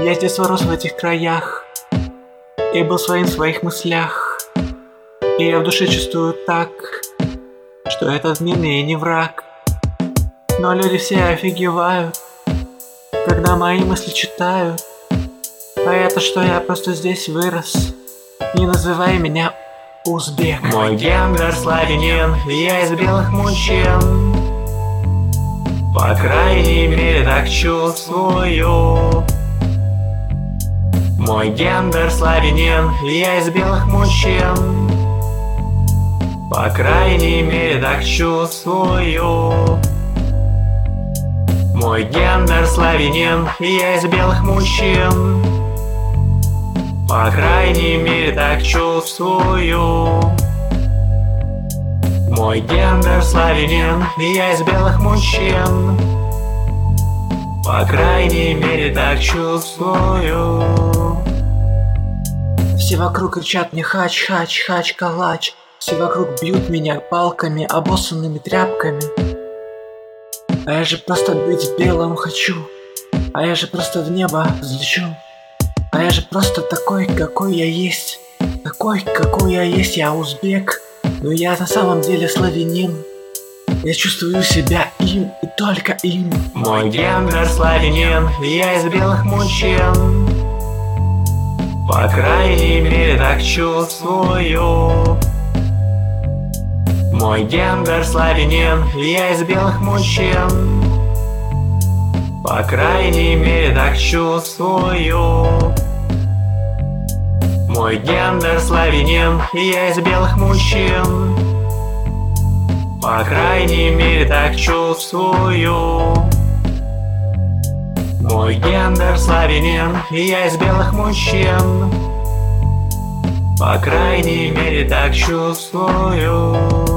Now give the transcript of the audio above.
Я с детства рос в этих краях и был своим в своих мыслях. И я в душе чувствую так, что этот мир мне не враг. Но люди все офигевают, когда мои мысли читают. А это что я просто здесь вырос. Не называй меня узбек. Мой гендер славянин, я из белых мужчин. По крайней мере так чувствую. Мой гендер славянин, я из белых мужчин. По крайней мере так чувствую. Мой гендер славянин, я из белых мужчин. По крайней мере так чувствую. Мой гендер славянин, я из белых мужчин. По крайней мере так чувствую. Все вокруг кричат мне хач, хач, хач, калач. Все вокруг бьют меня палками, обоссанными тряпками. А я же просто быть белым хочу. А я же просто в небо взлечу. А я же просто такой, какой я есть. Такой, какой я есть, я узбек. Но я на самом деле славянин. Я чувствую себя им и только им. Мой гендер славянин, я из белых мужчин. По крайней мере так чувствую. Мой гендер славянин, я из белых мужчин. По крайней мере так чувствую. Мой гендер славянин, я из белых мужчин. По крайней мере так чувствую. Мой гендер славянин, я из белых мужчин. По крайней мере так чувствую.